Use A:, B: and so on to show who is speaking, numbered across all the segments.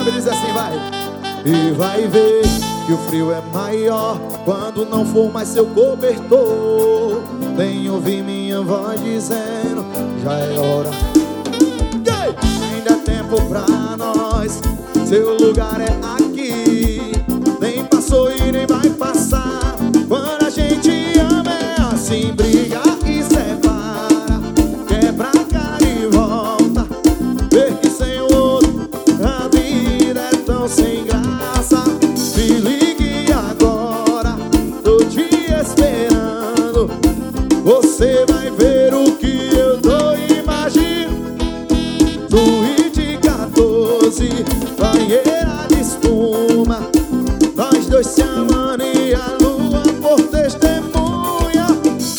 A: que diz assim, vai. E vai ver que o frio é maior quando não for mais seu cobertor. Nem ouvir minha voz dizendo, já é hora. Ainda é tempo pra nós, seu lugar é aqui. Nem passou e nem vai passar. Quando a gente ama é assim, briga e separa, quebra a cara e volta. Ver que sem o outro a vida é tão sem graça. Se ligue agora, tô te esperando. Você vai ver o que eu tô imaginando. Luí de 14, banheira de espuma, nós dois se amando e a lua por testemunha.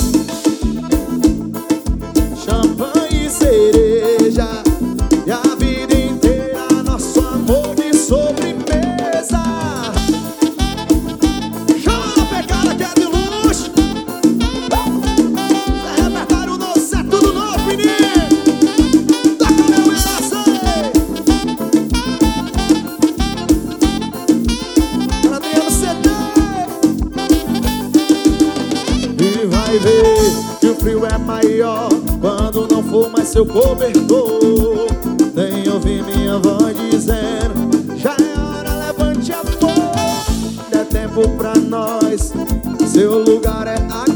A: Champanhe e cereja, e a vida inteira nosso amor de sobremesa. Chama a pegada que é de luxo. É repertório novo, é tudo novo, menino. Toca meu braço. Adriano CD. E vai ver que o frio é maior quando não for mais seu cobertor. Nem ouvir minha voz dizendo, já é hora, levante a mão. É tempo pra nós, seu lugar é aqui.